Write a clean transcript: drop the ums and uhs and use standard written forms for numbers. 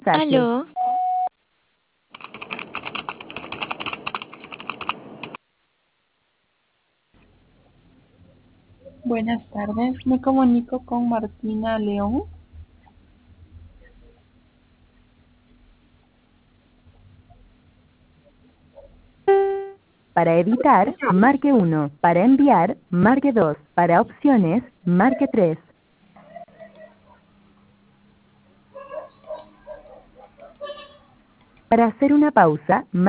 Mensaje. Aló, Buenas tardes, me comunico con Martina León. Para editar, marque 1. Para enviar, marque 2. Para opciones, marque 3. Para hacer una pausa, marque